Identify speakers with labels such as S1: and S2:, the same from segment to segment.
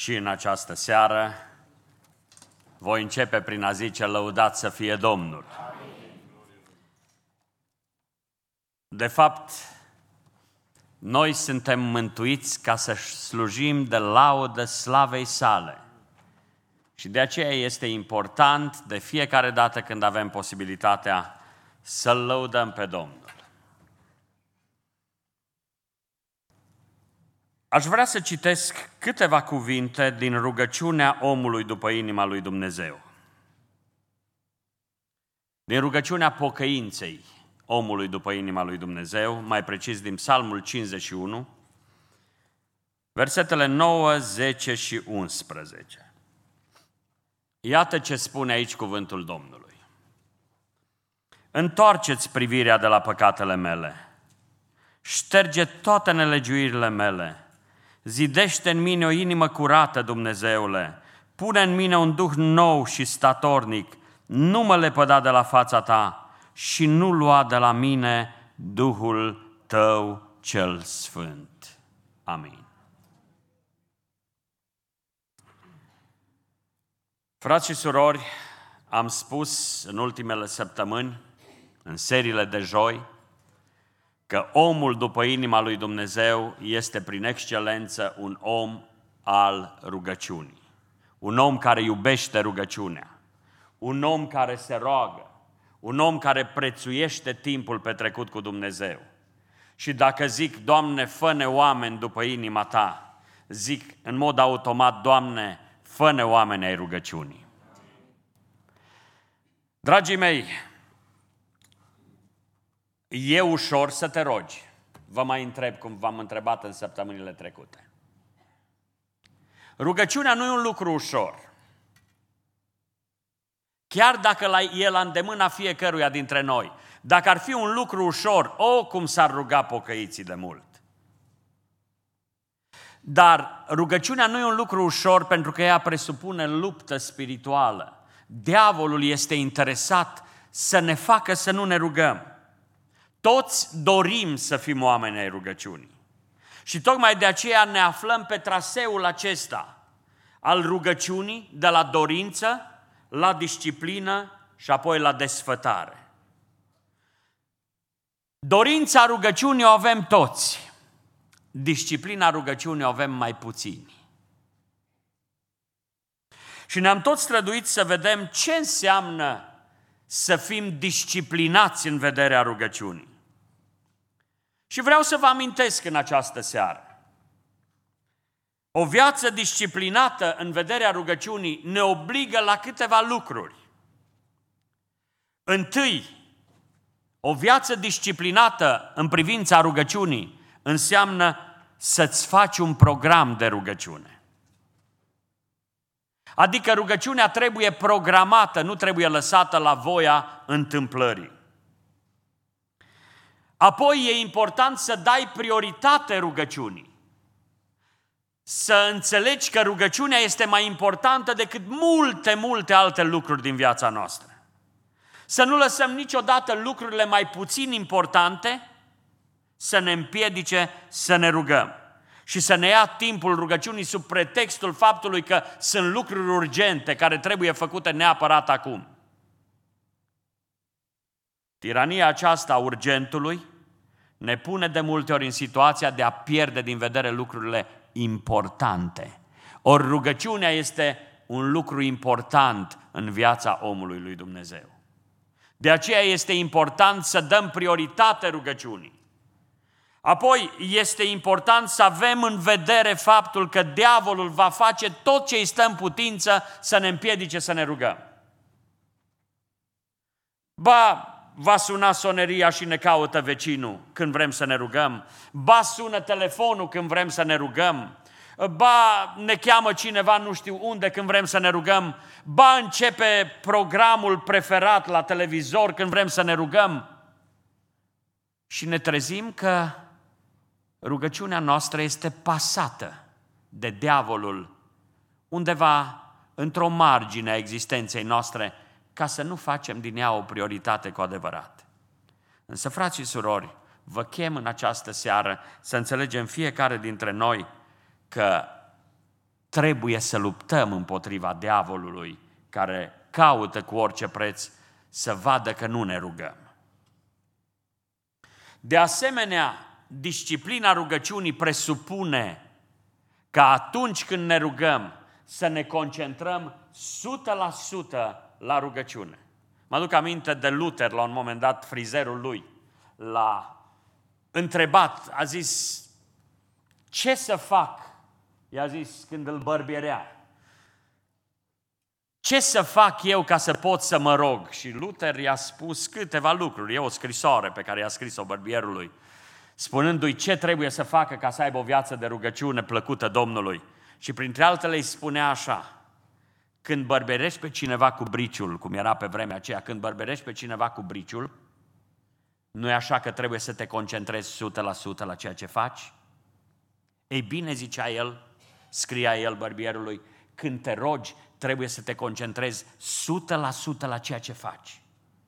S1: Și în această seară voi începe prin a zice: lăudat să fie Domnul. De fapt, noi suntem mântuiți ca să slujim de laudă slavei sale. Și de aceea este important de fiecare dată când avem posibilitatea să-L lăudăm pe Domnul. Aș vrea să citesc câteva cuvinte din rugăciunea omului după inima lui Dumnezeu. Din rugăciunea pocăinței omului după inima lui Dumnezeu, mai precis din Psalmul 51, versetele 9, 10 și 11. Iată ce spune aici cuvântul Domnului. Întoarceți privirea de la păcatele mele, șterge toate nelegiuirile mele, zidește în mine o inimă curată, Dumnezeule, pune în mine un duh nou și statornic, nu mă lepăda de la fața ta și nu lua de la mine Duhul tău cel sfânt. Amin. Frați și surori, am spus în ultimele săptămâni, în seriile de joi, că omul după inima lui Dumnezeu este prin excelență un om al rugăciunii. Un om care iubește rugăciunea. Un om care se roagă. Un om care prețuiește timpul petrecut cu Dumnezeu. Și dacă zic: Doamne, fă-ne oameni după inima ta, zic în mod automat: Doamne, fă-ne oameni ai rugăciunii. Dragii mei, e ușor să te rogi. Vă mai întreb cum v-am întrebat în săptămânile trecute. Rugăciunea nu e un lucru ușor. Chiar dacă e la îndemâna fiecăruia dintre noi. Dacă ar fi un lucru ușor, cum s-ar ruga pocăiții de mult. Dar rugăciunea nu e un lucru ușor pentru că ea presupune luptă spirituală. Diavolul este interesat să ne facă să nu ne rugăm. Toți dorim să fim oameni ai rugăciunii. Și tocmai de aceea ne aflăm pe traseul acesta al rugăciunii, de la dorință la disciplină și apoi la desfătare. Dorința rugăciunii o avem toți. Disciplina rugăciunii o avem mai puțini. Și ne-am tot străduit să vedem ce înseamnă să fim disciplinați în vederea rugăciunii. Și vreau să vă amintesc în această seară. O viață disciplinată în vederea rugăciunii ne obligă la câteva lucruri. Întâi, o viață disciplinată în privința rugăciunii înseamnă să-ți faci un program de rugăciune. Adică rugăciunea trebuie programată, nu trebuie lăsată la voia întâmplării. Apoi e important să dai prioritate rugăciunii. Să înțelegi că rugăciunea este mai importantă decât multe alte lucruri din viața noastră. Să nu lăsăm niciodată lucrurile mai puțin importante să ne împiedice să ne rugăm. Și să ne ia timpul rugăciunii sub pretextul faptului că sunt lucruri urgente care trebuie făcute neapărat acum. Tirania aceasta a urgentului ne pune de multe ori în situația de a pierde din vedere lucrurile importante. Ori rugăciunea este un lucru important în viața omului lui Dumnezeu. De aceea este important să dăm prioritate rugăciunii. Apoi este important să avem în vedere faptul că diavolul va face tot ce îi stă în putință să ne împiedice să ne rugăm. Ba, va suna soneria și ne caută vecinul când vrem să ne rugăm. Ba, sună telefonul când vrem să ne rugăm. Ba, ne cheamă cineva nu știu unde când vrem să ne rugăm. Ba, începe programul preferat la televizor când vrem să ne rugăm. Și ne trezim că rugăciunea noastră este pasată de diavolul undeva într-o margine a existenței noastre, ca să nu facem din ea o prioritate cu adevărat. Însă, frați și surori, vă chem în această seară să înțelegem fiecare dintre noi că trebuie să luptăm împotriva diavolului care caută cu orice preț să vadă că nu ne rugăm. De asemenea, disciplina rugăciunii presupune că atunci când ne rugăm să ne concentrăm 100% la rugăciune. Mă aduc aminte de Luther, la un moment dat, frizerul lui l-a întrebat, a zis, ce să fac? I-a zis când îl bărbierea. Ce să fac eu ca să pot să mă rog? Și Luther i-a spus câteva lucruri. E o scrisoare pe care i-a scris-o bărbierului, spunându-i ce trebuie să facă ca să aibă o viață de rugăciune plăcută Domnului. Și printre altele îi spunea așa, când bărbierești pe cineva cu briciul, cum era pe vremea aceea, când bărbierești pe cineva cu briciul, nu e așa că trebuie să te concentrezi 100% la ceea ce faci? Ei bine, zicea el, scria el bărbierului, când te rogi, trebuie să te concentrezi 100% la ceea ce faci.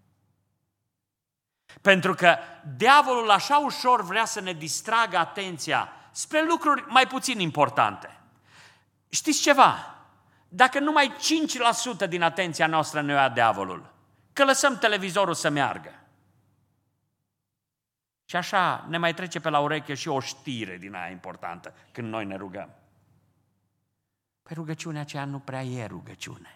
S1: Pentru că diavolul așa ușor vrea să ne distragă atenția spre lucruri mai puțin importante. Știți ceva? Dacă numai 5% din atenția noastră ne ia diavolul, că lăsăm televizorul să meargă. Și așa ne mai trece pe la ureche și o știre din aia importantă când noi ne rugăm. Păi rugăciunea aceea nu prea e rugăciune.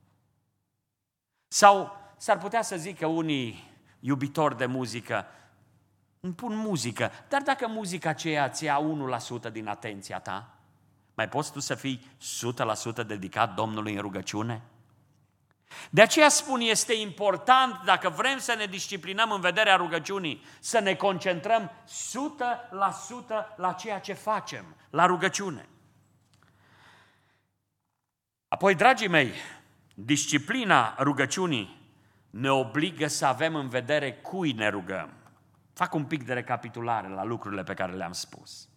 S1: Sau s-ar putea să zică unii iubitori de muzică, îmi pun muzică, dar dacă muzica aceea ți ia 1% din atenția ta, mai poți tu să fii 100% dedicat Domnului în rugăciune? De aceea spun, este important, dacă vrem să ne disciplinăm în vederea rugăciunii, să ne concentrăm 100% la ceea ce facem, la rugăciune. Apoi, dragii mei, disciplina rugăciunii ne obligă să avem în vedere cui ne rugăm. Fac un pic de recapitulare la lucrurile pe care le-am spus.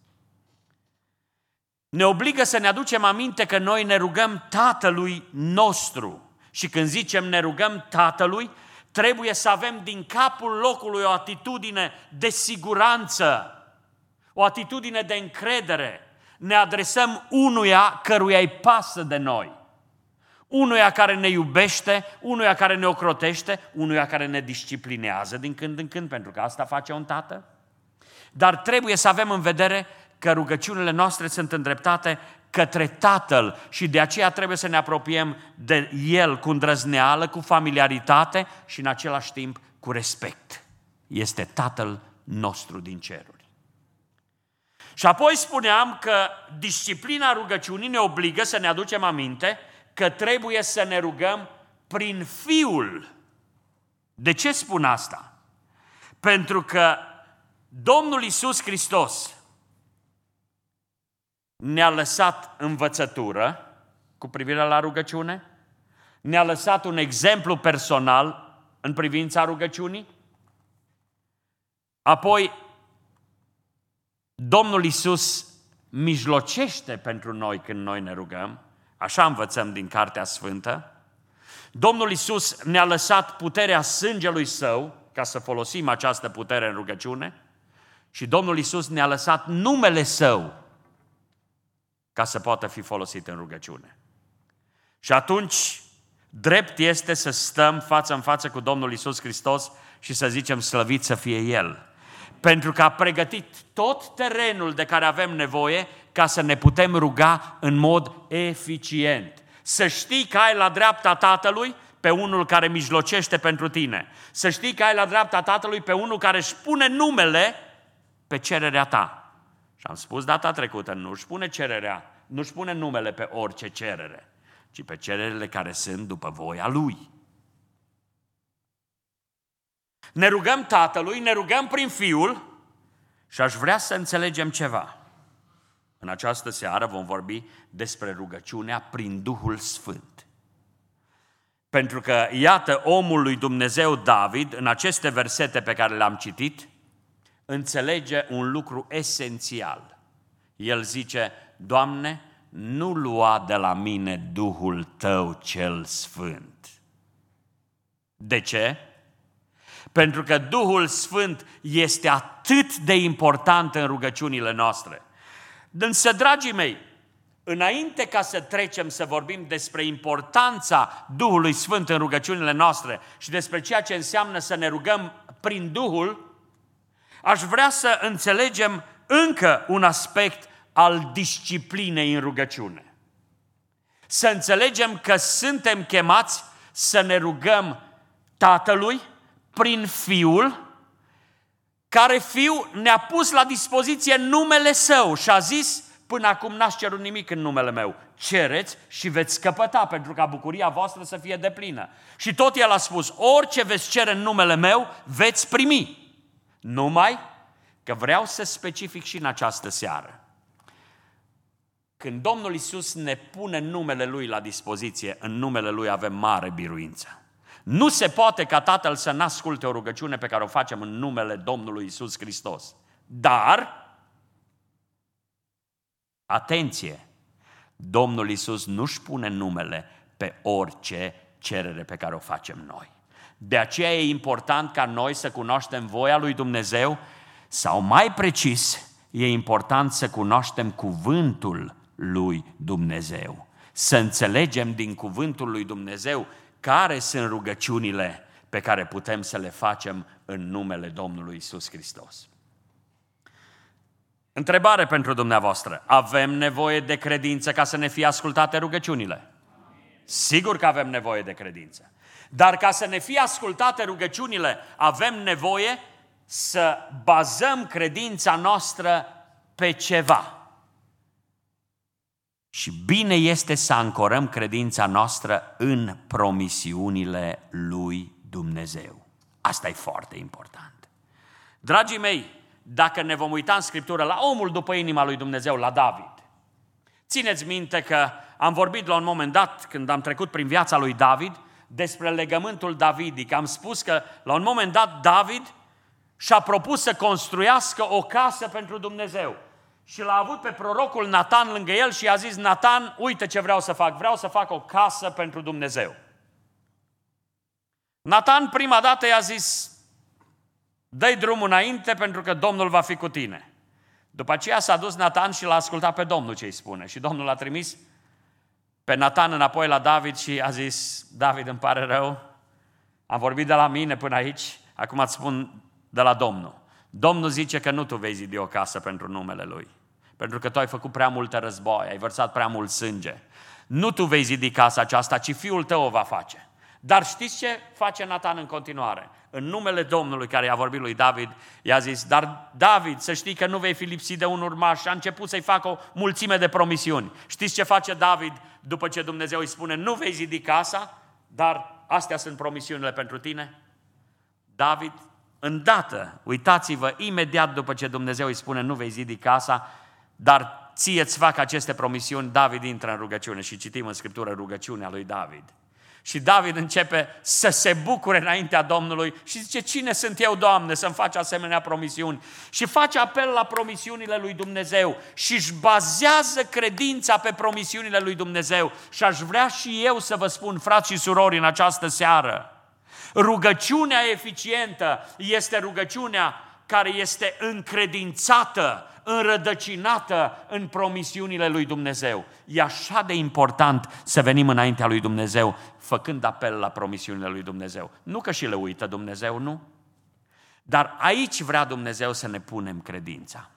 S1: Ne obligă să ne aducem aminte că noi ne rugăm Tatălui nostru. Și când zicem ne rugăm Tatălui, trebuie să avem din capul locului o atitudine de siguranță, o atitudine de încredere. Ne adresăm unuia căruia îi pasă de noi. Unuia care ne iubește, unuia care ne ocrotește, unuia care ne disciplinează din când în când, pentru că asta face un tată. Dar trebuie să avem în vedere că rugăciunile noastre sunt îndreptate către Tatăl și de aceea trebuie să ne apropiem de El cu îndrăzneală, cu familiaritate și în același timp cu respect. Este Tatăl nostru din ceruri. Și apoi spuneam că disciplina rugăciunii ne obligă să ne aducem aminte că trebuie să ne rugăm prin Fiul. De ce spun asta? Pentru că Domnul Iisus Hristos ne-a lăsat învățătură cu privire la rugăciune, ne-a lăsat un exemplu personal în privința rugăciunii, apoi Domnul Iisus mijlocește pentru noi când noi ne rugăm, așa învățăm din Cartea Sfântă. Domnul Iisus ne-a lăsat puterea sângelui Său ca să folosim această putere în rugăciune și Domnul Iisus ne-a lăsat numele Său ca să poată fi folosit în rugăciune. Și atunci, drept este să stăm față în față cu Domnul Iisus Hristos și să zicem slăvit să fie El. Pentru că a pregătit tot terenul de care avem nevoie ca să ne putem ruga în mod eficient. Să știi că ai la dreapta Tatălui pe unul care mijlocește pentru tine. Să știi că ai la dreapta Tatălui pe unul care își pune numele pe cererea ta. Și am spus data trecută, nu își pune cererea, nu își pune numele pe orice cerere, ci pe cererele care sunt după voia Lui. Ne rugăm Tatălui, ne rugăm prin Fiul și aș vrea să înțelegem ceva. În această seară vom vorbi despre rugăciunea prin Duhul Sfânt. Pentru că, iată, omul lui Dumnezeu David, în aceste versete pe care le-am citit, înțelege un lucru esențial. El zice, Doamne, nu lua de la mine Duhul Tău cel Sfânt. De ce? Pentru că Duhul Sfânt este atât de important în rugăciunile noastre. Însă, dragii mei, înainte ca să trecem să vorbim despre importanța Duhului Sfânt în rugăciunile noastre și despre ceea ce înseamnă să ne rugăm prin Duhul, aș vrea să înțelegem încă un aspect al disciplinei în rugăciune. Să înțelegem că suntem chemați să ne rugăm Tatălui prin Fiul, care Fiul ne-a pus la dispoziție numele Său și a zis: până acum n-ați cerut nimic în numele meu. Cereți și veți căpăta, pentru ca bucuria voastră să fie deplină. Și tot El a spus: orice veți cere în numele meu, veți primi. Numai că vreau să specific și în această seară. Când Domnul Iisus ne pune numele Lui la dispoziție, în numele Lui avem mare biruință. Nu se poate ca Tatăl să n-asculte o rugăciune pe care o facem în numele Domnului Iisus Hristos. Dar, atenție, Domnul Iisus nu-și pune numele pe orice cerere pe care o facem noi. De aceea e important ca noi să cunoaștem voia lui Dumnezeu, sau mai precis, e important să cunoaștem cuvântul lui Dumnezeu. Să înțelegem din cuvântul lui Dumnezeu care sunt rugăciunile pe care putem să le facem în numele Domnului Iisus Hristos. Întrebare pentru dumneavoastră: avem nevoie de credință ca să ne fie ascultate rugăciunile? Sigur că avem nevoie de credință. Dar ca să ne fie ascultate rugăciunile, avem nevoie să bazăm credința noastră pe ceva. Și bine este să ancorăm credința noastră în promisiunile lui Dumnezeu. Asta e foarte important. Dragii mei, dacă ne vom uita în Scriptură la omul după inima lui Dumnezeu, la David, țineți minte că am vorbit la un moment dat, când am trecut prin viața lui David, despre legământul davidic. Am spus că la un moment dat David și-a propus să construiască o casă pentru Dumnezeu. Și l-a avut pe prorocul Natan lângă el și i-a zis: Natan, uite ce vreau să fac, vreau să fac o casă pentru Dumnezeu. Natan prima dată i-a zis: dă-i drumul înainte pentru că Domnul va fi cu tine. După aceea s-a dus Natan și l-a ascultat pe Domnul ce îi spune. Și Domnul l-a trimis pe Natan înapoi la David și a zis: David, îmi pare rău, am vorbit de la mine până aici, acum îți spun de la Domnul. Domnul zice că nu tu vei zidi o casă pentru numele Lui, pentru că tu ai făcut prea multe războaie, ai vărsat prea mult sânge. Nu tu vei zidi casa aceasta, ci fiul tău o va face. Dar știți ce face Natan în continuare? În numele Domnului care i-a vorbit lui David, i-a zis: dar David, să știi că nu vei fi lipsit de un urmaș. Și a început să-i facă o mulțime de promisiuni. Știți ce face David după ce Dumnezeu îi spune: nu vei zidi casa, dar astea sunt promisiunile pentru tine? David, îndată, uitați-vă, imediat după ce Dumnezeu îi spune: nu vei zidi casa, dar ție îți fac aceste promisiuni, David intră în rugăciune. Și citim în Scriptură rugăciunea lui David. Și David începe să se bucure înaintea Domnului și zice: cine sunt eu, Doamne, să-mi faci asemenea promisiuni? Și face apel la promisiunile lui Dumnezeu și își bazează credința pe promisiunile lui Dumnezeu. Și aș vrea și eu să vă spun, frați și surori, în această seară, rugăciunea eficientă este rugăciunea care este încredințată, înrădăcinată în promisiunile lui Dumnezeu. E așa de important să venim înaintea lui Dumnezeu făcând apel la promisiunile lui Dumnezeu. Nu că și le uită Dumnezeu, nu? Dar aici vrea Dumnezeu să ne punem credința.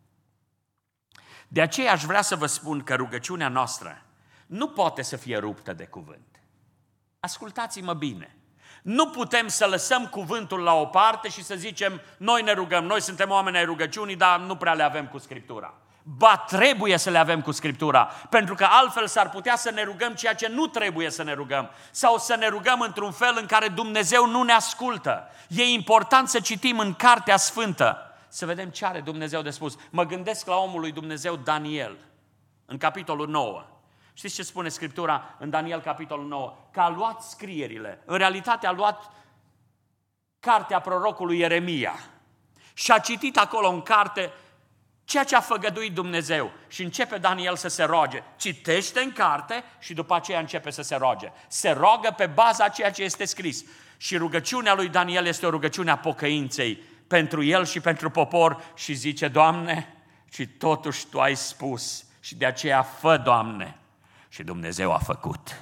S1: De aceea aș vrea să vă spun că rugăciunea noastră nu poate să fie ruptă de cuvânt. Ascultați-mă bine. Nu putem să lăsăm cuvântul la o parte și să zicem: noi ne rugăm, noi suntem oameni ai rugăciunii, dar nu prea le avem cu Scriptura. Ba, trebuie să le avem cu Scriptura, pentru că altfel s-ar putea să ne rugăm ceea ce nu trebuie să ne rugăm, sau să ne rugăm într-un fel în care Dumnezeu nu ne ascultă. E important să citim în Cartea Sfântă, să vedem ce are Dumnezeu de spus. Mă gândesc la omul lui Dumnezeu Daniel, în capitolul 9. Știți ce spune Scriptura în Daniel, capitolul 9? Că a luat scrierile, în realitate a luat cartea prorocului Ieremia și a citit acolo în carte ceea ce a făgăduit Dumnezeu. Și începe Daniel să se roage. Citește în carte și după aceea începe să se roage. Se roagă pe baza ceea ce este scris. Și rugăciunea lui Daniel este o rugăciune a pocăinței pentru el și pentru popor și zice: Doamne, și totuși Tu ai spus și de aceea fă, Doamne. Și Dumnezeu a făcut.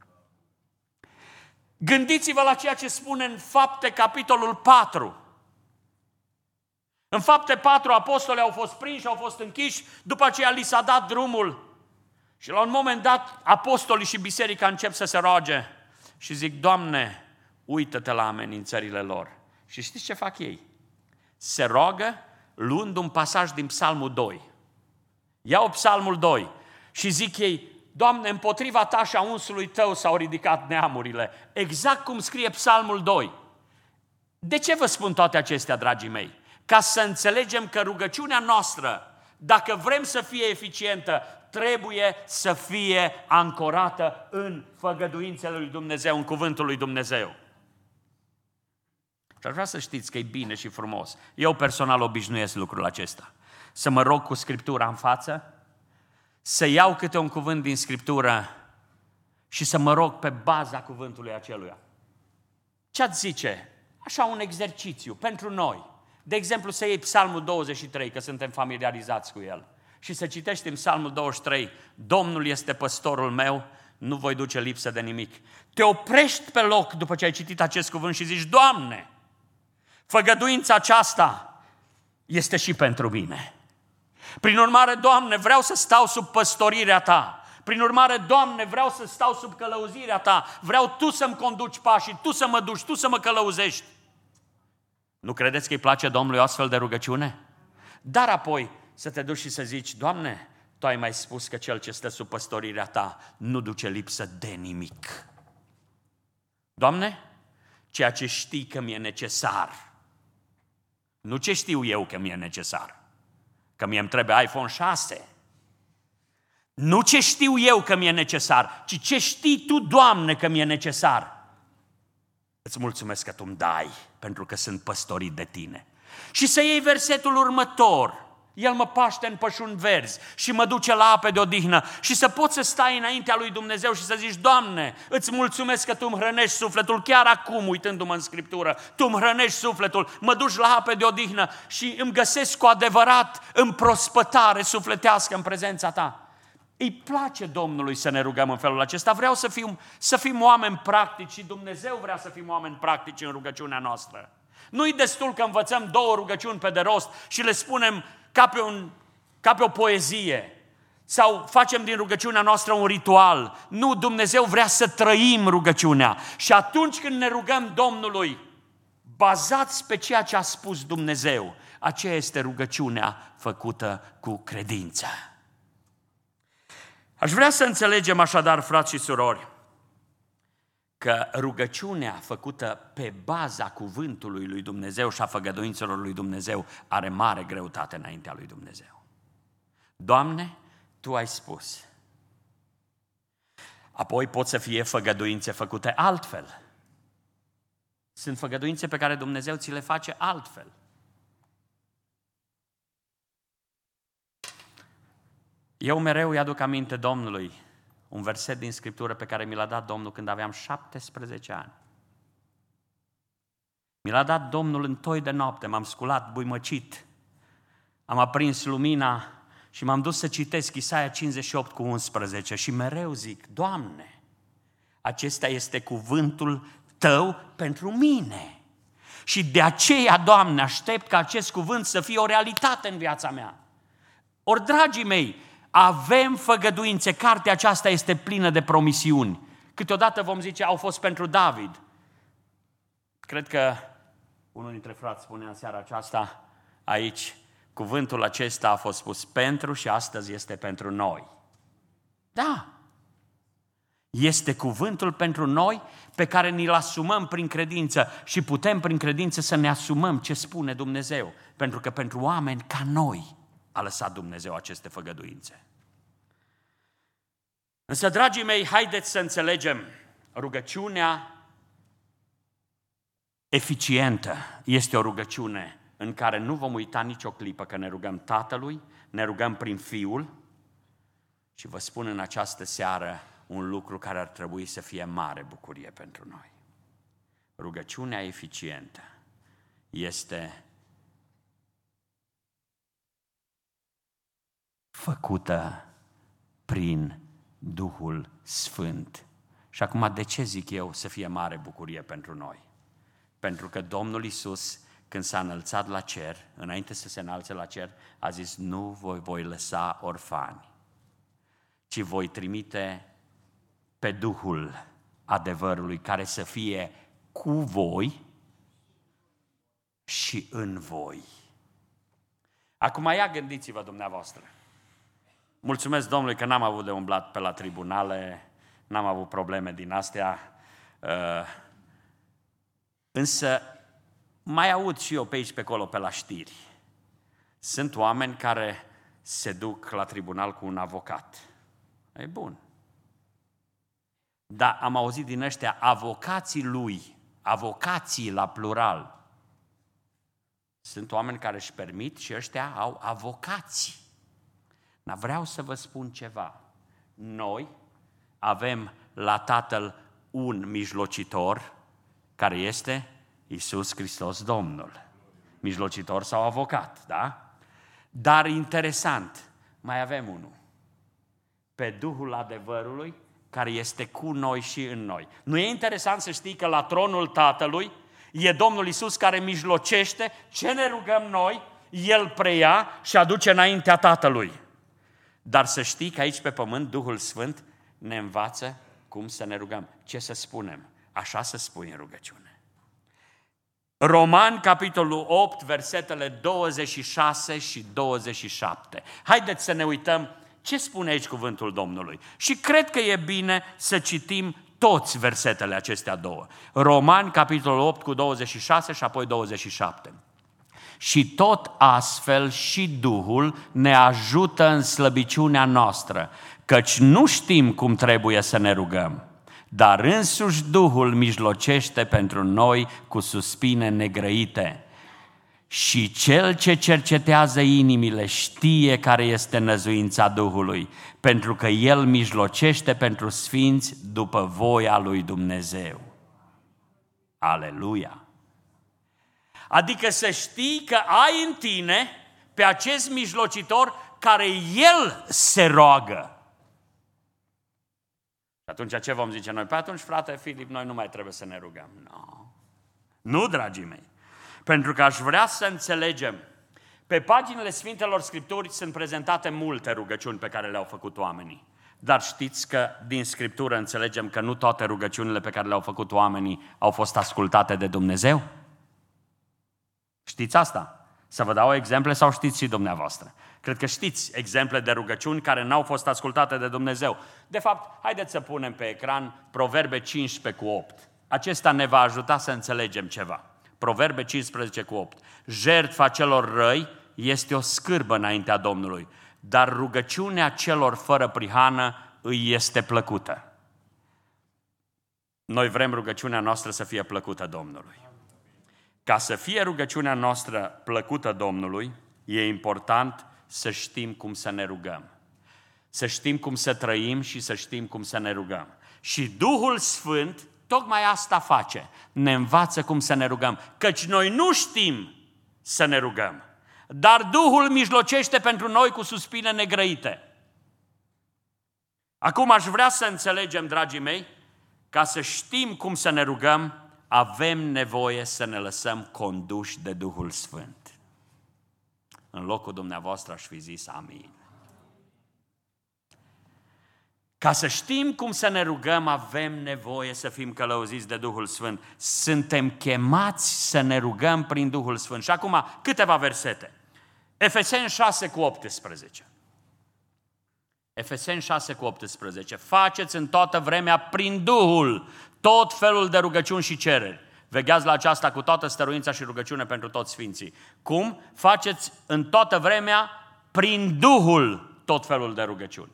S1: Gândiți-vă la ceea ce spune în Fapte, capitolul 4. În Fapte 4, apostolii au fost prinși, au fost închiși, după aceea li s-a dat drumul și la un moment dat apostolii și biserica încep să se roage și zic, Doamne, uită-te la amenințările lor. Și știți ce fac ei? Se roagă luând un pasaj din Psalmul 2. Iau Psalmul 2 și zic ei, Doamne, împotriva ta și a unsului tău s-au ridicat neamurile, exact cum scrie Psalmul 2. De ce vă spun toate acestea, dragii mei? Ca să înțelegem că rugăciunea noastră, dacă vrem să fie eficientă, trebuie să fie ancorată în făgăduințele lui Dumnezeu, în cuvântul lui Dumnezeu. Și aș vrea să știți că e bine și frumos. Eu personal obișnuiesc lucrul acesta. Să mă rog cu Scriptura în față, să iau câte un cuvânt din Scriptură și să mă rog pe baza cuvântului aceluia. Ce-ați zice? Așa un exercițiu pentru noi. De exemplu, să iei Psalmul 23, că suntem familiarizați cu el, și să citești în Psalmul 23, Domnul este păstorul meu, nu voi duce lipsă de nimic. Te oprești pe loc după ce ai citit acest cuvânt și zici, Doamne, făgăduința aceasta este și pentru mine. Prin urmare, Doamne, vreau să stau sub păstorirea Ta. Prin urmare, Doamne, vreau să stau sub călăuzirea Ta. Vreau Tu să-mi conduci pașii, Tu să mă duci, Tu să mă călăuzești. Nu credeți că îi place Domnului o astfel de rugăciune? Dar apoi să te duci și să zici, Doamne, Tu ai mai spus că cel ce stă sub păstorirea Ta nu duce lipsă de nimic. Doamne, ceea ce știi că mi-e necesar, nu ce știu eu că mi-e necesar, că mie îmi trebuie iPhone 6. Nu ce știu eu că mi-e necesar, ci ce știi Tu, Doamne, că mi-e necesar. Îți mulțumesc că Tu îmi dai, pentru că sunt păstorit de Tine. Și să iei versetul următor. El mă paște în pășuni verzi și mă duce la ape de odihnă și să poți să stai înaintea lui Dumnezeu și să zici, Doamne, îți mulțumesc că Tu îmi hrănești sufletul, chiar acum, uitându-mă în Scriptură, Tu îmi hrănești sufletul, mă duci la ape de odihnă și îmi găsesc cu adevărat împrospătare sufletească în prezența Ta. Îi place Domnului să ne rugăm în felul acesta. Vreau să fim oameni practici și Dumnezeu vrea să fim oameni practici în rugăciunea noastră. Nu-i destul că învățăm 2 rugăciuni pe de rost și le spunem ca pe o poezie sau facem din rugăciunea noastră un ritual. Nu, Dumnezeu vrea să trăim rugăciunea și atunci când ne rugăm Domnului, bazați pe ceea ce a spus Dumnezeu, aceea este rugăciunea făcută cu credință. Aș vrea să înțelegem așadar, frați și surori, că rugăciunea făcută pe baza cuvântului lui Dumnezeu și a făgăduințelor lui Dumnezeu are mare greutate înaintea lui Dumnezeu. Doamne, Tu ai spus. Apoi pot să fie făgăduințe făcute altfel. Sunt făgăduințe pe care Dumnezeu ți le face altfel. Eu mereu îi aduc aminte Domnului un verset din Scriptură pe care mi l-a dat Domnul când aveam 17 ani. Mi l-a dat Domnul în toi de noapte, m-am sculat buimăcit, am aprins lumina și m-am dus să citesc Isaia 58:11 și mereu zic, Doamne, acesta este cuvântul Tău pentru mine. Și de aceea, Doamne, aștept ca acest cuvânt să fie o realitate în viața mea. Ori, dragii mei, avem făgăduințe, cartea aceasta este plină de promisiuni. Câteodată vom zice, au fost pentru David. Cred că unul dintre frați spunea în seara aceasta aici, cuvântul acesta a fost spus pentru și astăzi este pentru noi. Da, este cuvântul pentru noi pe care ni-l asumăm prin credință și putem prin credință să ne asumăm ce spune Dumnezeu. Pentru că pentru oameni ca noi a lăsat Dumnezeu aceste făgăduințe. Însă, dragii mei, haideți să înțelegem, rugăciunea eficientă este o rugăciune în care nu vom uita nicio clipă că ne rugăm Tatălui, ne rugăm prin Fiul și vă spun în această seară un lucru care ar trebui să fie mare bucurie pentru noi. Rugăciunea eficientă este făcută prin Duhul Sfânt. Și acum, de ce zic eu să fie mare bucurie pentru noi? Pentru că Domnul Iisus, când s-a înălțat la cer, înainte să se înalțe la cer, a zis, nu vă voi lăsa orfani, ci voi trimite pe Duhul adevărului care să fie cu voi și în voi. Acum ia gândiți-vă dumneavoastră. Mulțumesc Domnului că n-am avut de umblat pe la tribunale, n-am avut probleme din astea, însă mai aud și eu pe aici, pe acolo, pe la știri. Sunt oameni care se duc la tribunal cu un avocat. E bun. Dar am auzit din ăștia avocații lui, avocații la plural. Sunt oameni care își permit și ăștia au avocații. Dar vreau să vă spun ceva. Noi avem la Tatăl un mijlocitor care este Iisus Hristos Domnul. Mijlocitor sau avocat, da? Dar interesant, mai avem unul. Pe Duhul adevărului care este cu noi și în noi. Nu e interesant să știi că la tronul Tatălui e Domnul Iisus care mijlocește ce ne rugăm noi, El preia și aduce înaintea Tatălui. Dar să știi că aici pe pământ Duhul Sfânt ne învață cum să ne rugăm. Ce să spunem? Așa să spui în rugăciune. Romani, capitolul 8, versetele 26 și 27. Haideți să ne uităm ce spune aici cuvântul Domnului. Și cred că e bine să citim toți versetele acestea două. Romani, capitolul 8 cu 26 și apoi 27. Și tot astfel și Duhul ne ajută în slăbiciunea noastră, căci nu știm cum trebuie să ne rugăm, dar însuși Duhul mijlocește pentru noi cu suspine negrăite. Și Cel ce cercetează inimile știe care este năzuința Duhului, pentru că El mijlocește pentru sfinți după voia lui Dumnezeu. Aleluia! Adică să știi că ai în tine pe acest mijlocitor care El se roagă. Și atunci ce vom zice noi? Păi atunci, frate Filip, noi nu mai trebuie să ne rugăm. No. Nu, dragii mei. Pentru că aș vrea să înțelegem. Pe paginile Sfintelor Scripturi sunt prezentate multe rugăciuni pe care le-au făcut oamenii. Dar știți că din Scriptură înțelegem că nu toate rugăciunile pe care le-au făcut oamenii au fost ascultate de Dumnezeu? Știți asta? Să vă dau exemple sau știți și dumneavoastră? Cred că știți exemple de rugăciuni care n-au fost ascultate de Dumnezeu. De fapt, haideți să punem pe ecran Proverbe 15 cu 8. Acesta ne va ajuta să înțelegem ceva. Proverbe 15 cu 8. Jertfa celor răi este o scârbă înaintea Domnului, dar rugăciunea celor fără prihană îi este plăcută. Noi vrem rugăciunea noastră să fie plăcută Domnului. Ca să fie rugăciunea noastră plăcută Domnului, e important să știm cum să ne rugăm. Să știm cum să trăim și să știm cum să ne rugăm. Și Duhul Sfânt tocmai asta face. Ne învață cum să ne rugăm. Căci noi nu știm să ne rugăm. Dar Duhul mijlocește pentru noi cu suspine negrăite. Acum aș vrea să înțelegem, dragii mei, ca să știm cum să ne rugăm, avem nevoie să ne lăsăm conduși de Duhul Sfânt. În locul dumneavoastră aș fi zis amin. Ca să știm cum să ne rugăm, avem nevoie să fim călăuziți de Duhul Sfânt. Suntem chemați să ne rugăm prin Duhul Sfânt. Și acum câteva versete. Efeseni 6 cu 18. Efeseni 6 cu 18. Faceți în toată vremea prin Duhul tot felul de rugăciuni și cereri. Vegheați la aceasta cu toată stăruința și rugăciune pentru toți sfinții. Cum? Faceți în toată vremea prin Duhul tot felul de rugăciuni.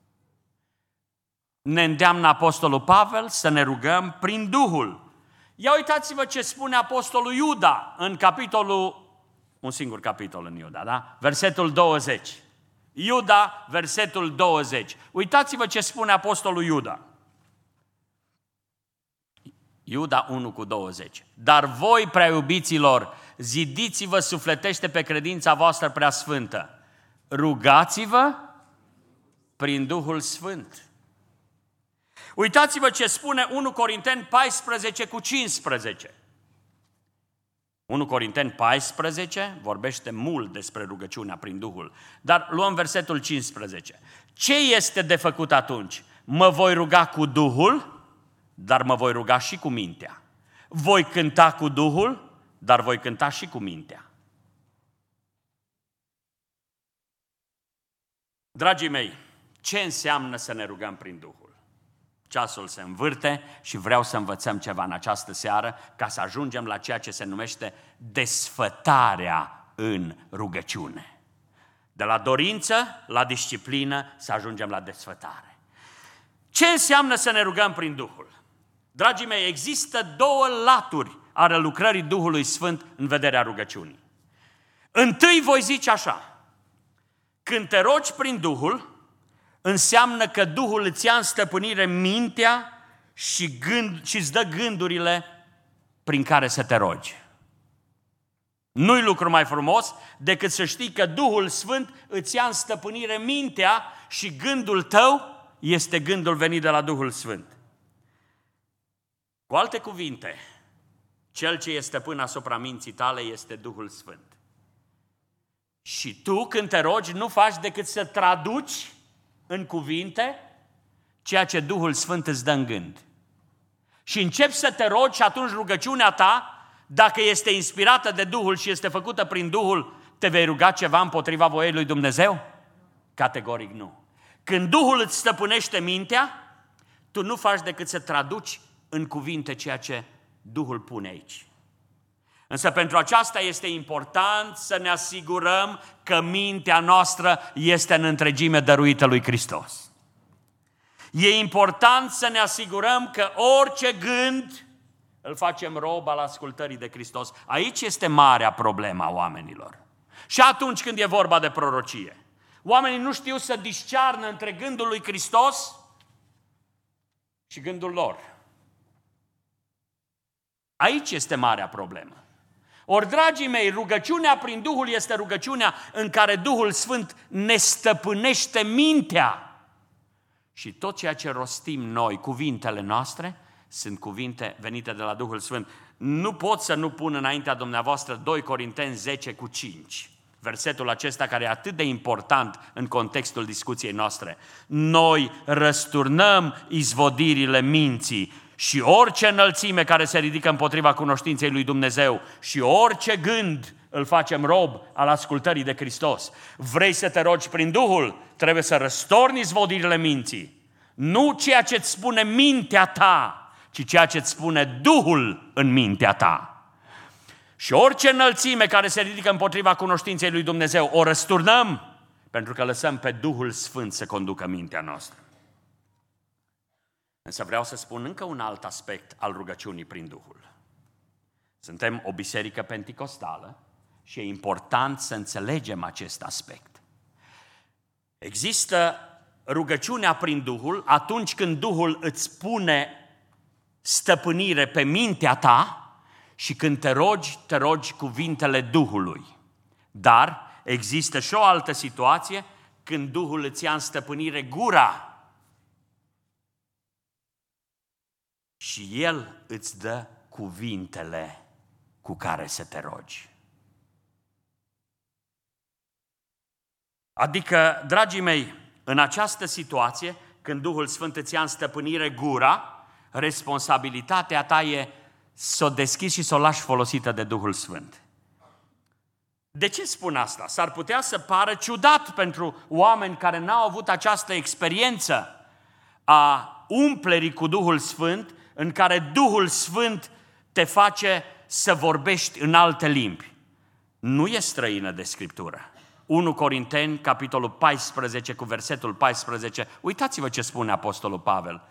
S1: Ne îndeamnă Apostolul Pavel să ne rugăm prin Duhul. Ia uitați-vă ce spune Apostolul Iuda în capitolul, un singur capitol în Iuda, da? Versetul 20. Iuda, versetul 20. Uitați-vă ce spune Apostolul Iuda. Iuda 1 cu 20. Dar voi, prea iubiților, zidiți-vă sufletește pe credința voastră prea sfântă. Rugați-vă Prin Duhul Sfânt. Uitați-vă ce spune 1 Corinteni 14 cu 15. 1 Corinteni 14 vorbește mult despre rugăciunea prin Duhul, dar luăm versetul 15. Ce este de făcut atunci? Mă voi ruga cu Duhul, dar mă voi ruga și cu mintea. Voi cânta cu Duhul, dar voi cânta și cu mintea. Dragii mei, ce înseamnă să ne rugăm prin Duhul? Ceasul se învârte și vreau să învățăm ceva în această seară ca să ajungem la ceea ce se numește desfătarea în rugăciune. De la dorință la disciplină să ajungem la desfătare. Ce înseamnă să ne rugăm prin Duhul? Dragii mei, există două laturi ale lucrării Duhului Sfânt în vederea rugăciunii. Întâi voi zice așa: când te rogi prin Duhul, înseamnă că Duhul îți ia în stăpânire mintea și îți dă gândurile prin care să te rogi. Nu-i lucru mai frumos decât să știi că Duhul Sfânt îți ia în stăpânire mintea și gândul tău este gândul venit de la Duhul Sfânt. Cu alte cuvinte, cel ce este stăpân asupra minții tale este Duhul Sfânt. Și tu, când te rogi, nu faci decât să traduci în cuvinte ceea ce Duhul Sfânt îți dă în gând. Și începi să te rogi și atunci rugăciunea ta, dacă este inspirată de Duhul și este făcută prin Duhul, te vei ruga ceva împotriva voiei lui Dumnezeu? Categoric nu. Când Duhul îți stăpânește mintea, tu nu faci decât să traduci în cuvinte ceea ce Duhul pune aici. Însă pentru aceasta este important să ne asigurăm că mintea noastră este în întregime dăruită lui Hristos. E important să ne asigurăm că orice gând îl facem rob al ascultării de Hristos. Aici este marea problemă a oamenilor. Și atunci când e vorba de prorocie, oamenii nu știu să discearnă între gândul lui Hristos și gândul lor. Aici este marea problemă. Ori, dragii mei, rugăciunea prin Duhul este rugăciunea în care Duhul Sfânt ne stăpânește mintea. Și tot ceea ce rostim noi, cuvintele noastre, sunt cuvinte venite de la Duhul Sfânt. Nu pot să nu pun înaintea dumneavoastră 2 Corinteni 10 cu 5. Versetul acesta care e atât de important în contextul discuției noastre. Noi răsturnăm izvodirile minții și orice înălțime care se ridică împotriva cunoștinței lui Dumnezeu și orice gând îl facem rob al ascultării de Hristos. Vrei să te rogi prin Duhul? Trebuie să răstorni izvodirile minții. Nu ceea ce îți spune mintea ta, ci ceea ce îți spune Duhul în mintea ta. Și orice înălțime care se ridică împotriva cunoștinței lui Dumnezeu o răsturnăm pentru că lăsăm pe Duhul Sfânt să conducă mintea noastră. Însă vreau să spun încă un alt aspect al rugăciunii prin Duhul. Suntem o biserică penticostală și e important să înțelegem acest aspect. Există rugăciunea prin Duhul atunci când Duhul îți pune stăpânire pe mintea ta și când te rogi cuvintele Duhului. Dar există și o altă situație când Duhul îți ia în stăpânire gura și El îți dă cuvintele cu care să te rogi. Adică, dragii mei, în această situație, când Duhul Sfânt îți ia în stăpânire gura, responsabilitatea ta e să o deschizi și să o lași folosită de Duhul Sfânt. De ce spun asta? S-ar putea să pară ciudat pentru oameni care n-au avut această experiență a umplerii cu Duhul Sfânt, în care Duhul Sfânt te face să vorbești în alte limbi. Nu e străină de Scriptură. 1 Corinteni, capitolul 14, cu versetul 14, uitați-vă ce spune Apostolul Pavel.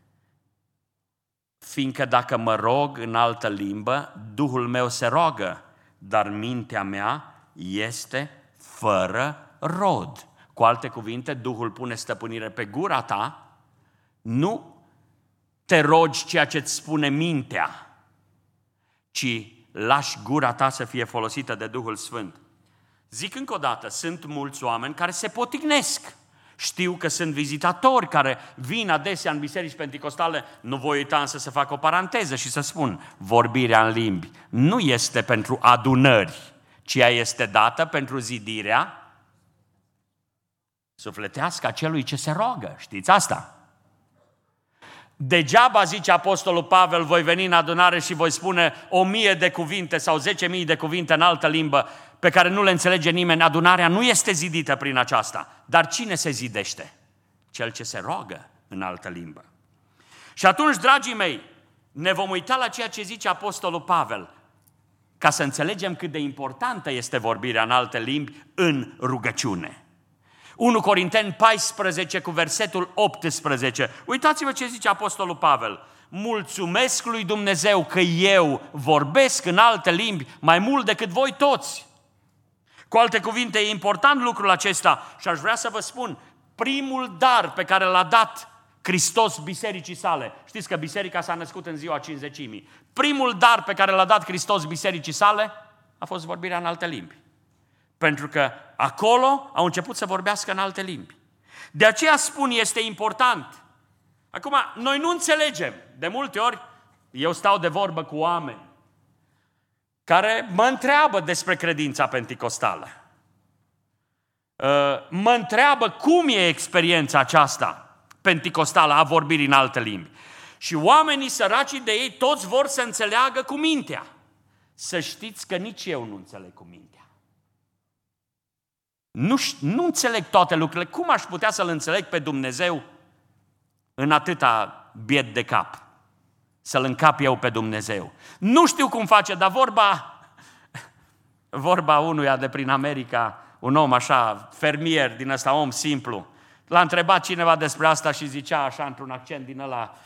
S1: Fiindcă dacă mă rog în altă limbă, Duhul meu se roagă, dar mintea mea este fără rod. Cu alte cuvinte, Duhul pune stăpânire pe gura ta, nu te rogi ceea ce îți spune mintea, ci lași gura ta să fie folosită de Duhul Sfânt. Zic încă o dată, sunt mulți oameni care se potignesc Știu că sunt vizitatori care vin adesea în biserici penticostale. Nu voi uita însă să fac o paranteză și să spun, vorbirea în limbi nu este pentru adunări, ci ea este dată pentru zidirea sufletească a celui ce se roagă. Știți asta? Degeaba, zice Apostolul Pavel, voi veni în adunare și voi spune 1000 de cuvinte sau 10.000 de cuvinte în altă limbă pe care nu le înțelege nimeni. Adunarea nu este zidită prin aceasta. Dar cine se zidește? Cel ce se roagă în altă limbă. Și atunci, dragii mei, ne vom uita la ceea ce zice Apostolul Pavel, ca să înțelegem cât de importantă este vorbirea în alte limbi în rugăciune. 1 Corinteni 14 cu versetul 18. Uitați-vă ce zice Apostolul Pavel. Mulțumesc lui Dumnezeu că eu vorbesc în alte limbi mai mult decât voi toți. Cu alte cuvinte, e important lucrul acesta și aș vrea să vă spun, primul dar pe care l-a dat Hristos bisericii sale. Știți că biserica s-a născut în ziua Cincizecimii. Primul dar pe care l-a dat Hristos bisericii sale a fost vorbirea în alte limbi. Pentru că acolo au început să vorbească în alte limbi. De aceea spun, este important. Acum, noi nu înțelegem. De multe ori, eu stau de vorbă cu oameni care mă întreabă despre credința penticostală. Mă întreabă cum e experiența aceasta penticostală a vorbirii în alte limbi. Și oamenii săraci de ei toți vor să înțeleagă cu mintea. Să știți că nici eu nu înțeleg cu mintea. Nu înțeleg toate lucrurile. Cum aș putea să-L înțeleg pe Dumnezeu în atâta biet de cap? Să-L încap eu pe Dumnezeu. Nu știu cum face, dar vorba unuia de prin America, un om așa, fermier din ăsta, om simplu, l-a întrebat cineva despre asta și zicea așa într-un accent din ăla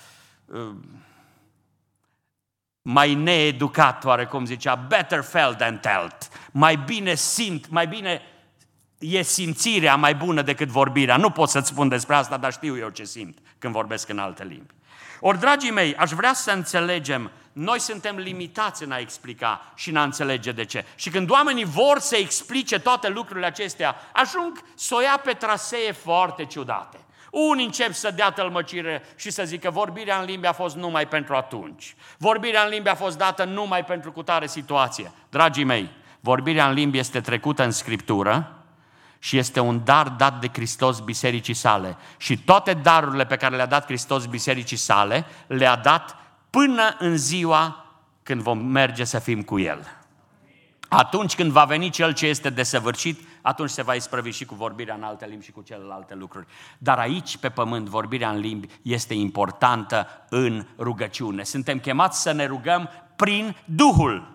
S1: mai needucat, oarecum zicea, better felt than told. Mai bine e simțirea mai bună decât vorbirea. Nu pot să-ți spun despre asta, dar știu eu ce simt când vorbesc în alte limbi. Ori, dragii mei, aș vrea să înțelegem, noi suntem limitați în a explica și în a înțelege de ce. Și când oamenii vor să explice toate lucrurile acestea, ajung să o ia pe trasee foarte ciudate. Unii încep să dea tălmăcire și să zică vorbirea în limbi a fost numai pentru atunci. Vorbirea în limbi a fost dată numai pentru cutare situație. Dragii mei, vorbirea în limbi este trecută în Scriptură și este un dar dat de Hristos bisericii sale. Și toate darurile pe care le-a dat Hristos bisericii sale, le-a dat până în ziua când vom merge să fim cu El. Atunci când va veni Cel ce este desăvârșit, atunci se va isprăvi și cu vorbirea în alte limbi și cu celelalte lucruri. Dar aici, pe pământ, vorbirea în limbi este importantă în rugăciune. Suntem chemați să ne rugăm prin Duhul.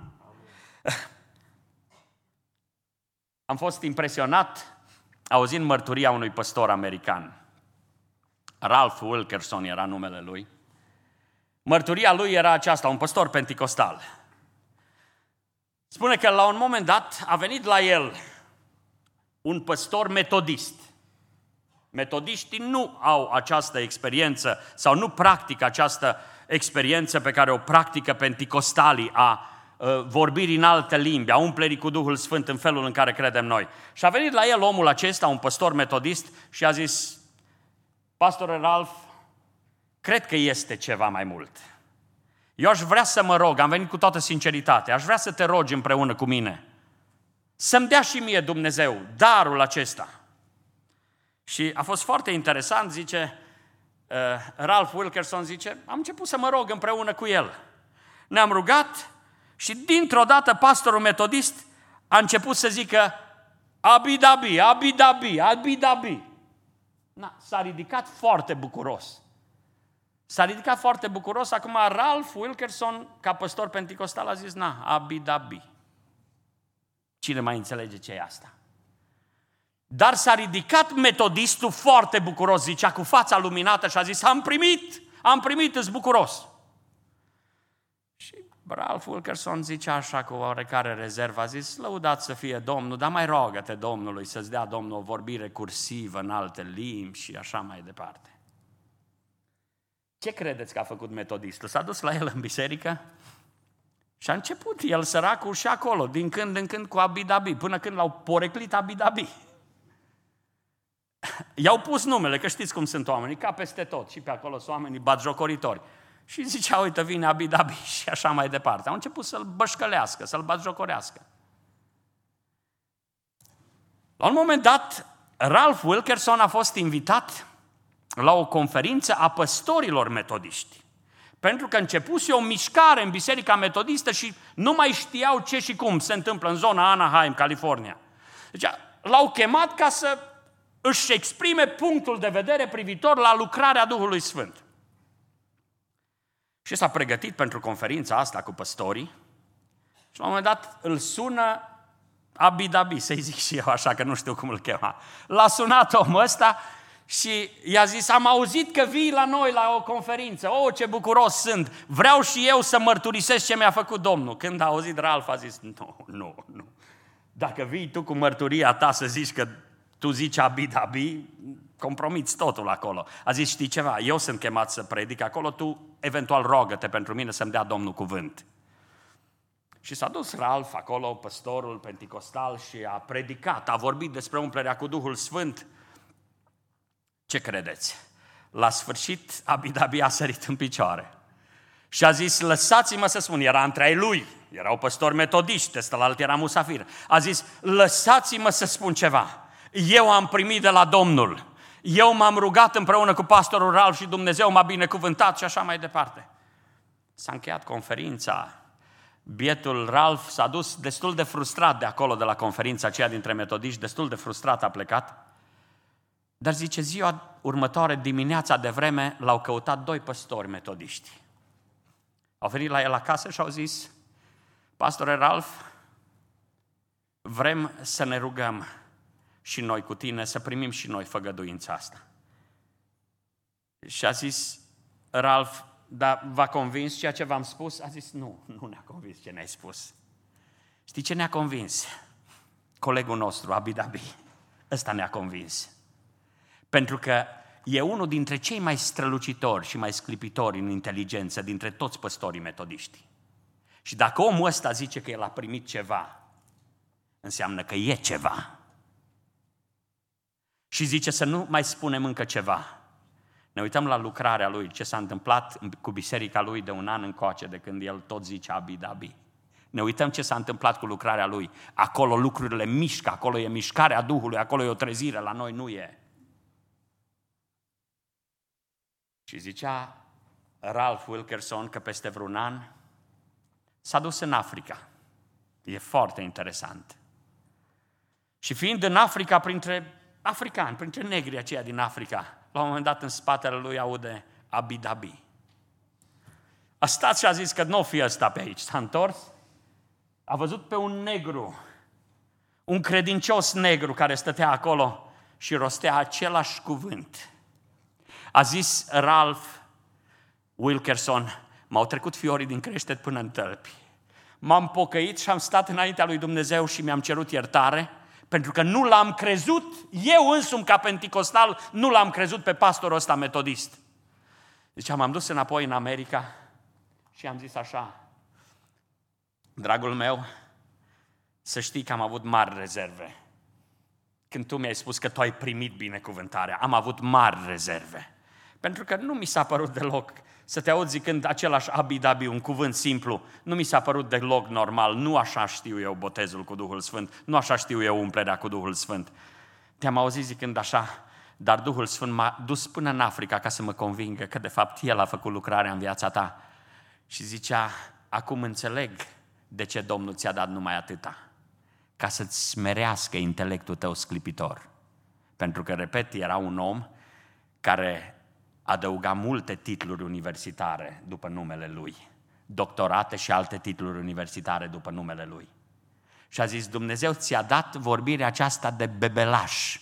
S1: Am fost impresionat auzind mărturia unui păstor american. Ralph Wilkerson era numele lui. Mărturia lui era aceasta, un păstor penticostal. Spune că la un moment dat a venit la el un păstor metodist. Metodiștii nu au această experiență sau nu practică această experiență pe care o practică penticostalii a vorbirii în alte limbi, a umplerii cu Duhul Sfânt în felul în care credem noi. Și a venit la el omul acesta, un păstor metodist, și a zis: Pastore Ralph, cred că este ceva mai mult. Eu aș vrea să mă rog, am venit cu toată sinceritate, aș vrea să te rogi împreună cu mine să-mi dea și mie Dumnezeu darul acesta. Și a fost foarte interesant, zice, Ralph Wilkerson zice, am început să mă rog împreună cu el. Ne-am rugat și dintr-o dată pastorul metodist a început să zică Abidabi, Abidabi, Abidabi. S-a ridicat foarte bucuros. S-a ridicat foarte bucuros, acum Ralph Wilkerson, ca păstor penticostal, a zis, Abidabi. Cine mai înțelege ce e asta? Dar s-a ridicat metodistul foarte bucuros, zicea cu fața luminată și a zis, am primit, îs bucuros. Și Ralph Wilkerson zicea așa cu oarecare rezervă, a zis, lăudat să fie Domnul, dar mai rogă-te Domnului să-ți dea Domnul o vorbire cursivă în alte limbi și așa mai departe. Ce credeți că a făcut metodistul? S-a dus la el în biserică și a început el, săracul, și acolo, din când în când cu Abidabi, până când l-au poreclit Abidabi. i-au pus numele, că știți cum sunt oamenii, ca peste tot, și pe acolo sunt oamenii batjocoritori. Și zicea, uite, vine Abi Dhabi și așa mai departe. Au început să-l bășcălească, să-l batjocorească. La un moment dat, Ralph Wilkerson a fost invitat la o conferință a păstorilor metodiști. Pentru că începuse o mișcare în Biserica Metodistă și nu mai știau ce și cum se întâmplă în zona Anaheim, California. Deci l-au chemat ca să își exprime punctul de vedere privitor la lucrarea Duhului Sfânt. Și s-a pregătit pentru conferința asta cu păstorii și la un moment dat îl sună Abi Dhabi, să-i zic și eu așa, că nu știu cum îl chema. L-a sunat omul ăsta și i-a zis, am auzit că vii la noi la o conferință, ce bucuros sunt, vreau și eu să mărturisesc ce mi-a făcut Domnul. Când a auzit Ralph a zis, nu. Dacă vii tu cu mărturia ta să zici că tu zici Abi Dhabi, compromiți totul acolo. A zis, știi ceva, eu sunt chemat să predic acolo, tu eventual rogă-te pentru mine să-mi dea Domnul cuvânt. Și s-a dus Ralph acolo, păstorul penticostal, și a predicat, a vorbit despre umplerea cu Duhul Sfânt. Ce credeți? La sfârșit, Abi Dhabi a sărit în picioare și a zis, lăsați-mă să spun, era între ai lui, erau păstori metodiști, ăstălalt era musafir. A zis, lăsați-mă să spun ceva. Eu am primit de la Domnul. Eu m-am rugat împreună cu pastorul Ralph și Dumnezeu m-a binecuvântat și așa mai departe. S-a încheiat conferința. Bietul Ralph s-a dus destul de frustrat de acolo, de la conferința aceea dintre metodiști, destul de frustrat a plecat. Dar zice, ziua următoare, dimineața de vreme, l-au căutat 2 păstori metodiști. Au venit la el acasă și au zis, pastore Ralph, vrem să ne rugăm și noi cu tine, să primim și noi făgăduința asta. Și a zis Ralph, dar v-a convins ceea ce v-am spus? A zis, nu ne-a convins ce ne-ai spus. Știi ce ne-a convins? Colegul nostru, Abi Dhabi. Ăsta ne-a convins. Pentru că e unul dintre cei mai strălucitori și mai sclipitori în inteligență dintre toți păstorii metodiști. Și dacă omul ăsta zice că el a primit ceva, înseamnă că e ceva. Și zice să nu mai spunem încă ceva. Ne uităm la lucrarea lui, ce s-a întâmplat cu biserica lui de un an încoace, de când el tot zice Abi Dhabi. Ne uităm ce s-a întâmplat cu lucrarea lui. Acolo lucrurile mișcă, acolo e mișcarea Duhului, acolo e o trezire, la noi nu e. Și zicea Ralph Wilkerson că peste vreun an s-a dus în Africa. E foarte interesant. Și fiind în Africa, printre africani, printre negri aceia din Africa, la un moment dat în spatele lui aude Abi Dhabi. A stat și a zis că nu fi ăsta pe aici. S-a întors, a văzut pe un negru, un credincios negru care stătea acolo și rostea același cuvânt. A zis Ralph Wilkerson, m-au trecut fiorii din creștet până în tălpi. M-am pocăit și am stat înaintea lui Dumnezeu și mi-am cerut iertare, pentru că nu l-am crezut, eu însumi ca penticostal, nu l-am crezut pe pastorul ăsta metodist. Deci m-am dus înapoi în America și am zis așa, dragul meu, să știi că am avut mari rezerve. Când tu mi-ai spus că tu ai primit binecuvântarea, am avut mari rezerve. Pentru că nu mi s-a părut deloc să te aud zicând același Abi Dhabi, un cuvânt simplu, nu mi s-a părut deloc normal, nu așa știu eu botezul cu Duhul Sfânt, nu așa știu eu umplerea cu Duhul Sfânt. Te-am auzit zicând așa, dar Duhul Sfânt m-a dus până în Africa ca să mă convingă că de fapt El a făcut lucrarea în viața ta. Și zicea, acum înțeleg de ce Domnul ți-a dat numai atâta, ca să-ți smerească intelectul tău sclipitor. Pentru că, repet, era un om care adăuga multe titluri universitare după numele lui, doctorate și alte titluri universitare după numele lui. Și a zis, Dumnezeu ți-a dat vorbirea aceasta de bebelaș.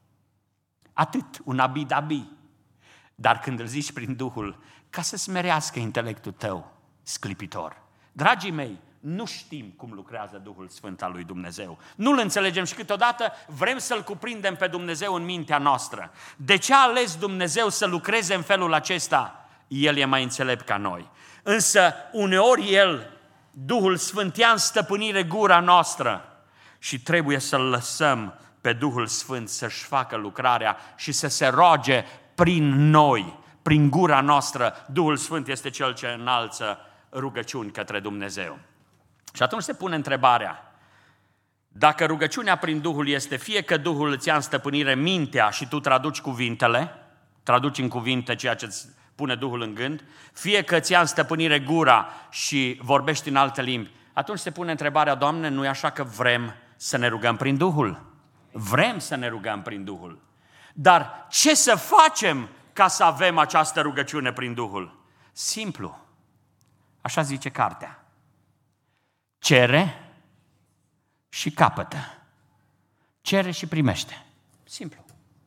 S1: Atât, un Abi Dhabi. Dar când îl zici prin Duhul, ca să smerească intelectul tău sclipitor. Dragii mei, nu știm cum lucrează Duhul Sfânt al lui Dumnezeu. Nu-L înțelegem și câteodată vrem să-L cuprindem pe Dumnezeu în mintea noastră. De ce a ales Dumnezeu să lucreze în felul acesta? El e mai înțelept ca noi. Însă uneori El, Duhul Sfânt, ia în stăpânire gura noastră și trebuie să-L lăsăm pe Duhul Sfânt să-și facă lucrarea și să se roage prin noi, prin gura noastră. Duhul Sfânt este Cel ce înalță rugăciuni către Dumnezeu. Și atunci se pune întrebarea, dacă rugăciunea prin Duhul este fie că Duhul îți ia în stăpânire mintea și tu traduci cuvintele, traduci în cuvinte ceea ce îți pune Duhul în gând, fie că îți ia în stăpânire gura și vorbești în alte limbi, atunci se pune întrebarea, Doamne, nu e așa că vrem să ne rugăm prin Duhul? Vrem să ne rugăm prin Duhul. Dar ce să facem ca să avem această rugăciune prin Duhul? Simplu. Așa zice cartea. Cere și capătă. Cere și primește. Simplu.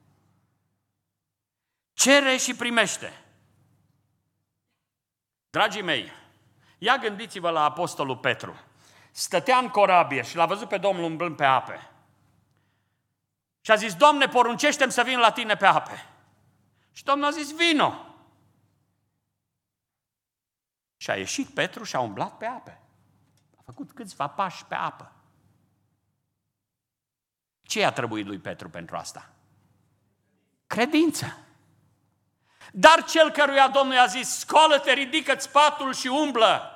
S1: Cere și primește. Dragii mei, ia gândiți-vă la apostolul Petru. Stătea în corabie și l-a văzut pe Domnul umblând pe ape. Și a zis, Doamne, poruncește-mi să vin la tine pe ape. Și Domnul a zis, vino. Și a ieșit Petru și a umblat pe ape. A făcut câțiva pași pe apă. Ce i-a trebuit lui Petru pentru asta? Credință. Dar cel căruia Domnul i-a zis, scoală-te, ridică-ți patul și umblă.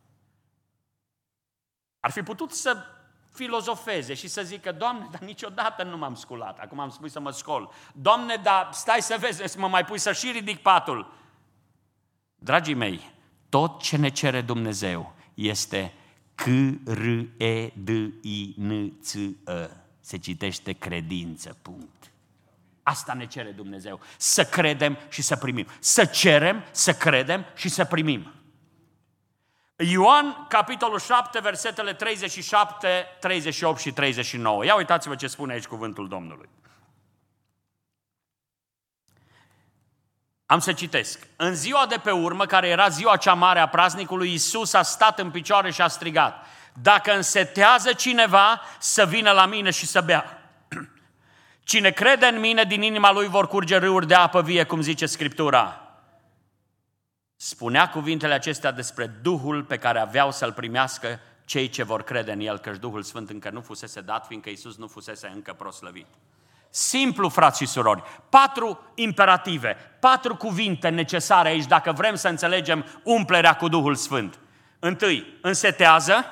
S1: Ar fi putut să filozofeze și să zică, Doamne, dar niciodată nu m-am sculat, acum am spus să mă scol. Doamne, dar stai să vezi, să mă mai pui să și ridic patul. Dragii mei, tot ce ne cere Dumnezeu este C-R-E-D-I-N-ț-ă. Se citește credință, punct. Asta ne cere Dumnezeu, să credem și să primim. Să cerem, să credem și să primim. Ioan, capitolul 7, versetele 37, 38 și 39. Ia uitați-vă ce spune aici cuvântul Domnului. Am să citesc. În ziua de pe urmă, care era ziua cea mare a praznicului, Iisus a stat în picioare și a strigat, dacă însetează cineva, să vină la mine și să bea. Cine crede în mine, din inima lui vor curge râuri de apă vie, cum zice Scriptura. Spunea cuvintele acestea despre Duhul pe care aveau să-l primească cei ce vor crede în el, căci Duhul Sfânt încă nu fusese dat, fiindcă Iisus nu fusese încă proslăvit. Simplu, frați și surori, 4 imperative, 4 cuvinte necesare aici dacă vrem să înțelegem umplerea cu Duhul Sfânt. Întâi, însetează,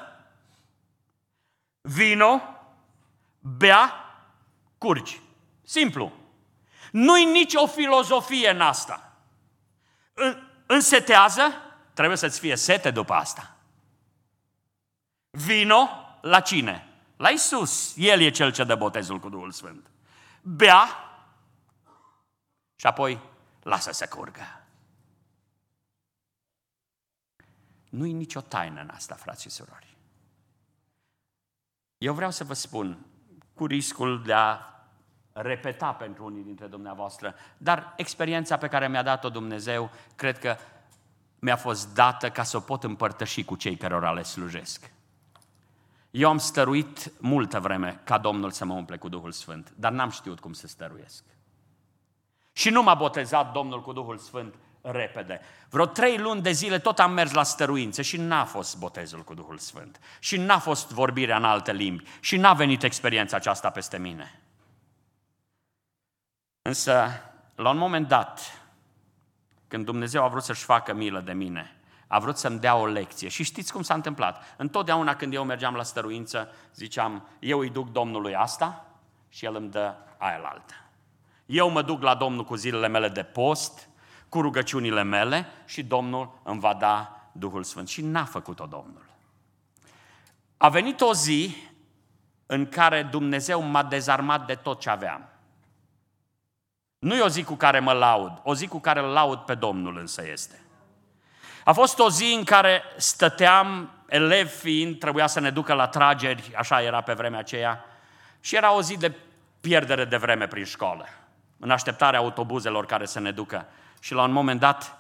S1: vino, bea, curgi. Simplu. Nu-i nicio filozofie în asta. Însetează, trebuie să-ți fie sete după asta. Vino, la cine? La Iisus. El e Cel ce dă botezul cu Duhul Sfânt. Bea și apoi lasă să curgă. Nu-i nicio taină în asta, frați și surori. Eu vreau să vă spun, cu riscul de a repeta pentru unii dintre dumneavoastră, dar experiența pe care mi-a dat-o Dumnezeu, cred că mi-a fost dată ca să o pot împărtăși cu cei cărora le slujesc. Eu am stăruit multă vreme ca Domnul să mă umple cu Duhul Sfânt, dar n-am știut cum să stăruiesc. Și nu m-a botezat Domnul cu Duhul Sfânt repede. Vreo 3 luni de zile tot am mers la stăruințe și n-a fost botezul cu Duhul Sfânt. Și n-a fost vorbirea în alte limbi. Și n-a venit experiența aceasta peste mine. Însă, la un moment dat, când Dumnezeu a vrut să-și facă milă de mine, a vrut să-mi dea o lecție. Și știți cum s-a întâmplat? Întotdeauna când eu mergeam la stăruință, ziceam, eu îi duc Domnului asta și El îmi dă aia altă. Eu mă duc la Domnul cu zilele mele de post, cu rugăciunile mele și Domnul îmi va da Duhul Sfânt. Și n-a făcut-o Domnul. A venit o zi în care Dumnezeu m-a dezarmat de tot ce aveam. Nu e o zi cu care mă laud, o zi cu care îl laud pe Domnul însă este. A fost o zi în care stăteam, elevi fiind, trebuia să ne ducă la trageri, așa era pe vremea aceea, și era o zi de pierdere de vreme prin școală, în așteptarea autobuzelor care să ne ducă. Și la un moment dat,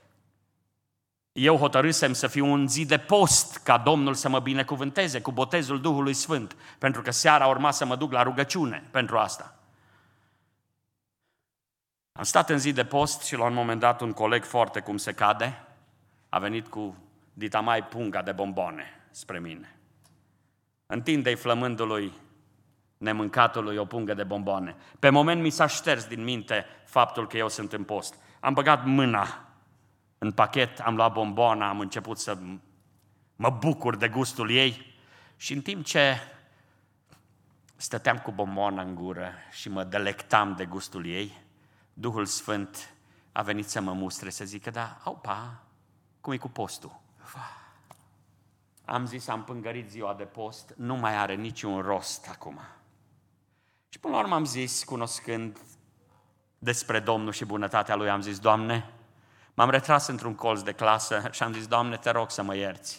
S1: eu hotărâsem să fiu un zi de post, ca Domnul să mă binecuvânteze cu botezul Duhului Sfânt, pentru că seara urma să mă duc la rugăciune pentru asta. Am stat în zi de post și la un moment dat un coleg foarte cum se cade a venit cu ditamai punga de bomboane spre mine. Întinde-i flămândului nemâncatului o pungă de bomboane. Pe moment mi s-a șters din minte faptul că eu sunt în post. Am băgat mâna în pachet, am luat bomboana, am început să mă bucur de gustul ei și în timp ce stăteam cu bomboana în gură și mă delectam de gustul ei, Duhul Sfânt a venit să mă mustre, să zică, da, aupa, cum e cu postul? Am zis, am pângărit ziua de post, nu mai are niciun rost acum. Și până la urmă am zis, cunoscând despre Domnul și bunătatea Lui, am zis, Doamne, m-am retras într-un colț de clasă și am zis, Doamne, te rog să mă ierți.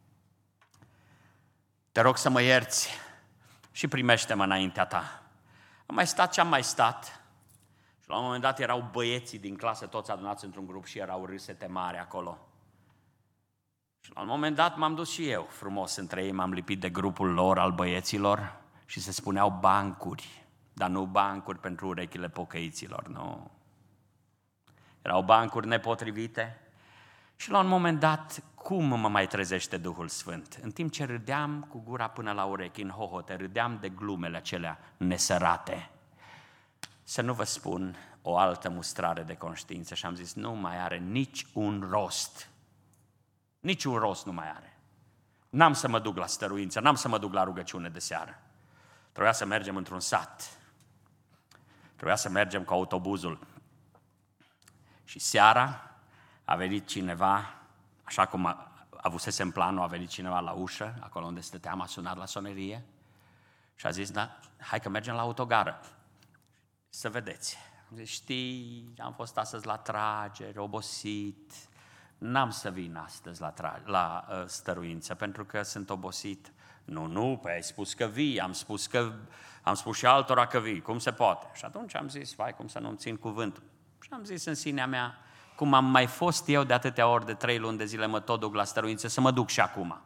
S1: Te rog să mă ierți și primește-mă înaintea Ta. Am mai stat ce am mai stat și la un moment dat erau băieții din clasă, toți adunați într-un grup și erau râsete mari acolo. Și la un moment dat m-am dus și eu frumos între ei, m-am lipit de grupul lor al băieților și se spuneau bancuri, dar nu bancuri pentru urechile pocăiților, nu. Erau bancuri nepotrivite și la un moment dat, cum mă mai trezește Duhul Sfânt? În timp ce râdeam cu gura până la urechi, în hohote, râdeam de glumele acelea nesărate. Să nu vă spun o altă mustrare de conștiință și am zis, nu mai are nici un rost. Niciun rost nu mai are. N-am să mă duc la stăruință, n-am să mă duc la rugăciune de seară. Trebuia să mergem într-un sat. Trebuia să mergem cu autobuzul. Și seara a venit cineva, așa cum avusesem planul, a venit cineva la ușă, acolo unde stăteam, a sunat la sonerie și a zis, da, hai că mergem la autogară. Să vedeți. Am zis, știi, am fost astăzi la trageri, obosit, n-am să vin astăzi la stăruință, pentru că sunt obosit. Nu, păi ai spus că vii, am spus și altora că vii, cum se poate? Și atunci am zis, vai, cum să nu-mi țin cuvântul. Și am zis în sinea mea, cum am mai fost eu de atâtea ori, de 3 luni de zile, mă tot duc la stăruință, să mă duc și acum.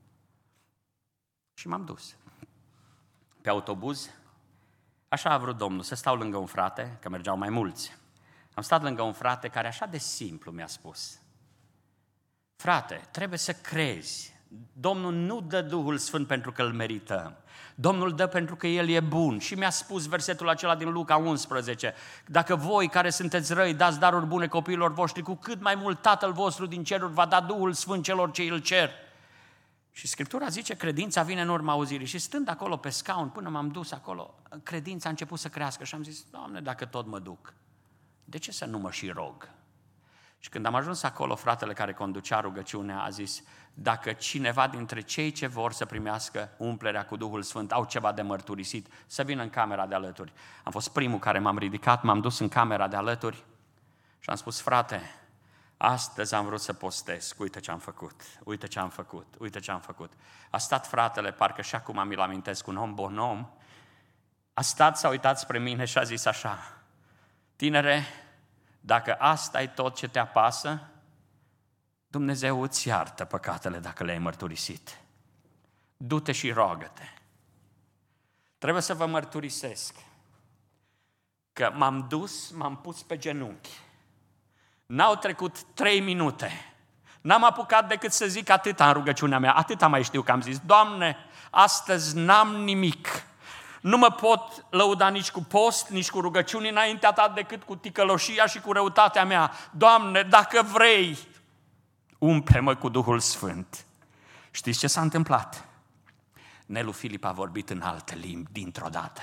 S1: Și m-am dus. Pe autobuz, așa a vrut Domnul, să stau lângă un frate, că mergeau mai mulți. Am stat lângă un frate care așa de simplu mi-a spus, frate, trebuie să crezi. Domnul nu dă Duhul Sfânt pentru că îl merităm. Domnul dă pentru că El e bun. Și mi-a spus versetul acela din Luca 11, dacă voi care sunteți răi dați daruri bune copiilor voștri, cu cât mai mult Tatăl vostru din ceruri va da Duhul Sfânt celor ce îl cer. Și Scriptura zice, credința vine în urma auzirii. Și stând acolo pe scaun, până m-am dus acolo, credința a început să crească și am zis, Doamne, dacă tot mă duc, de ce să nu mă și rog? Și când am ajuns acolo, fratele care conducea rugăciunea a zis, dacă cineva dintre cei ce vor să primească umplerea cu Duhul Sfânt au ceva de mărturisit, să vină în camera de alături. Am fost primul care m-am ridicat, m-am dus în camera de alături și am spus, frate, astăzi am vrut să postez, uite ce am făcut, uite ce am făcut, uite ce am făcut. A stat fratele, parcă și acum mi-l amintesc, un om bonom, a stat, s-a uitat spre mine și a zis așa, tinere, dacă asta e tot ce te apasă, Dumnezeu îți iartă păcatele dacă le-ai mărturisit. Du-te și roagă-te. Trebuie să vă mărturisesc că m-am dus, m-am pus pe genunchi. N-au trecut 3 minute. N-am apucat decât să zic atâta în rugăciunea mea, atâta mai știu că am zis, Doamne, astăzi n-am nimic. Nu mă pot lăuda nici cu post, nici cu rugăciuni înaintea Ta, decât cu ticăloșia și cu răutatea mea. Doamne, dacă vrei, umple-mă cu Duhul Sfânt. Știți ce s-a întâmplat? Nelu Filip a vorbit în alte limbi dintr-o dată.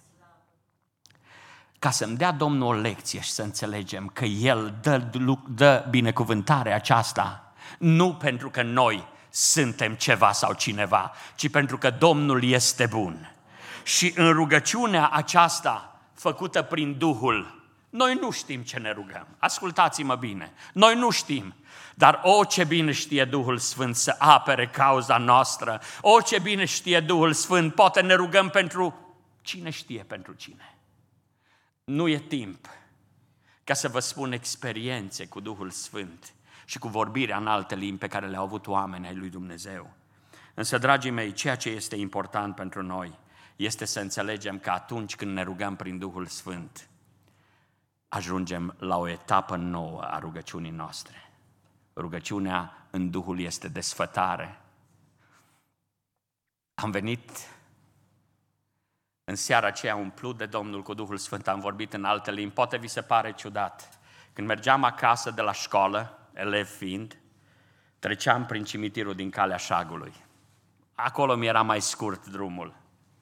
S1: Ca să-mi dea Domnul o lecție și să înțelegem că El dă binecuvântarea aceasta, nu pentru că noi suntem ceva sau cineva, ci pentru că Domnul este bun. Și în rugăciunea aceasta făcută prin Duhul, noi nu știm ce ne rugăm. Ascultați-mă bine, noi nu știm. Dar ce bine știe Duhul Sfânt să apere cauza noastră. Ce bine știe Duhul Sfânt, poate ne rugăm pentru cine știe pentru cine. Nu e timp ca să vă spun experiențe cu Duhul Sfânt și cu vorbirea în alte limbi pe care le-au avut oamenii ai lui Dumnezeu. Însă, dragii mei, ceea ce este important pentru noi este să înțelegem că atunci când ne rugăm prin Duhul Sfânt, ajungem la o etapă nouă a rugăciunii noastre. Rugăciunea în Duhul este desfătare. Am venit În seara aceea, umplut de Domnul cu Duhul Sfânt, am vorbit în alte limbi. Poate vi se pare ciudat. Când mergeam acasă de la școală, elev fiind, treceam prin cimitirul din Calea Șagului. Acolo mi era mai scurt drumul.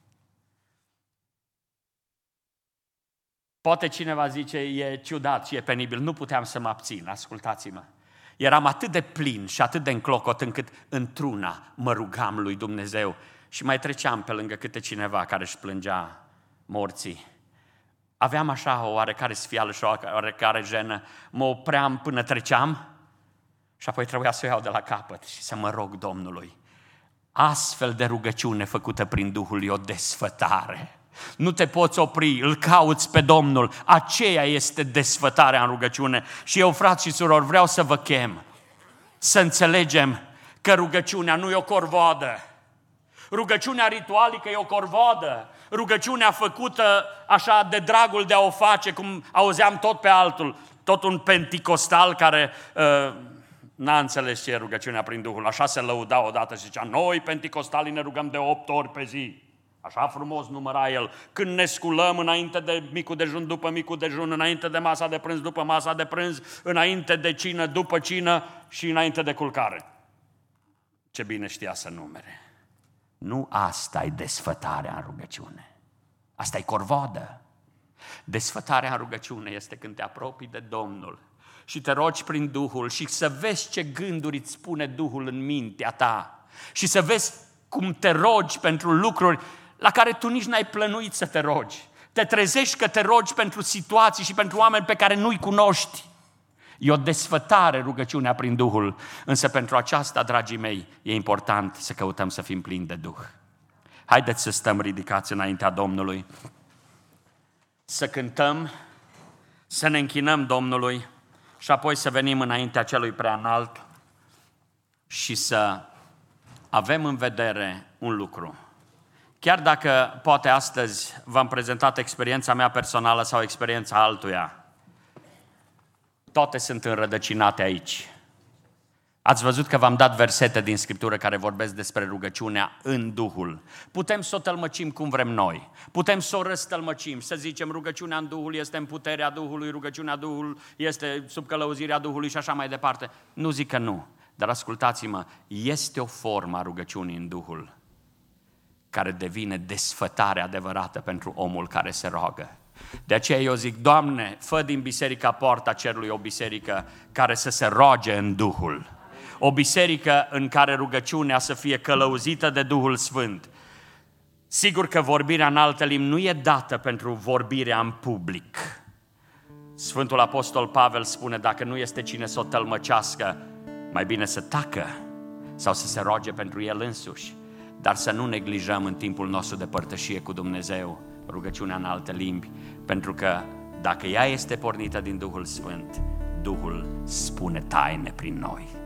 S1: Poate cineva zice, e ciudat și e penibil. Nu puteam să mă abțin, ascultați-mă. Eram atât de plin și atât de înclocot încât într-una mă rugam lui Dumnezeu și mai treceam pe lângă câte cineva care își plângea morții. Aveam așa o oarecare sfială și o oarecare jenă. Mă opream până treceam și apoi trebuia să o iau de la capăt și să mă rog Domnului. Astfel de rugăciune făcută prin Duhul e o desfătare. Nu te poți opri, îl cauți pe Domnul. Aceea este desfătarea în rugăciune. Și eu, frați și surori, vreau să vă chem să înțelegem că rugăciunea nu e o corvoadă. Rugăciunea ritualică e o corvoadă. Rugăciunea făcută așa de dragul de a o face, cum auzeam tot pe altul, tot un penticostal care n-a înțeles ce e rugăciunea prin Duhul. Așa se lăuda odată și zicea, noi penticostalii ne rugăm de 8 ori pe zi. Așa frumos număra el. Când ne sculăm înainte de micul dejun, după micul dejun, înainte de masa de prânz, după masa de prânz, înainte de cină, după cină și înainte de culcare. Ce bine știa să numere. Nu asta e desfătarea în rugăciune. Asta e corvoadă. Desfătarea în rugăciune este când te apropii de Domnul și te rogi prin Duhul și să vezi ce gânduri îți spune Duhul în mintea ta și să vezi cum te rogi pentru lucruri la care tu nici n-ai plănuit să te rogi. Te trezești că te rogi pentru situații și pentru oameni pe care nu-i cunoști. E o desfătare rugăciunea prin Duhul, însă pentru aceasta, dragii mei, e important să căutăm să fim plini de Duh. Haideți să stăm ridicați înaintea Domnului, să cântăm, să ne închinăm Domnului și apoi să venim înaintea celui preanalt și să avem în vedere un lucru. Chiar dacă poate astăzi v-am prezentat experiența mea personală sau experiența altuia, toate sunt înrădăcinate aici. Ați văzut că v-am dat versete din Scriptură care vorbesc despre rugăciunea în Duhul. Putem să o tălmăcim cum vrem noi. Putem să o răstălmăcim, să zicem rugăciunea în Duhul este în puterea Duhului, rugăciunea Duhul este sub călăuzirea Duhului și așa mai departe. Nu zic că nu, dar ascultați-mă, este o formă a rugăciunii în Duhul care devine desfătare adevărată pentru omul care se roagă. De aceea eu zic, Doamne, fă din Biserica Poarta Cerului o biserică care să se roage în Duhul. O biserică în care rugăciunea să fie călăuzită de Duhul Sfânt. Sigur că vorbirea în alte limbi nu e dată pentru vorbirea în public. Sfântul Apostol Pavel spune, dacă nu este cine să o tălmăcească, mai bine să tacă sau să se roage pentru el însuși. Dar să nu neglijăm în timpul nostru de părtășie cu Dumnezeu rugăciunea în alte limbi, pentru că dacă ea este pornită din Duhul Sfânt, Duhul spune taine prin noi.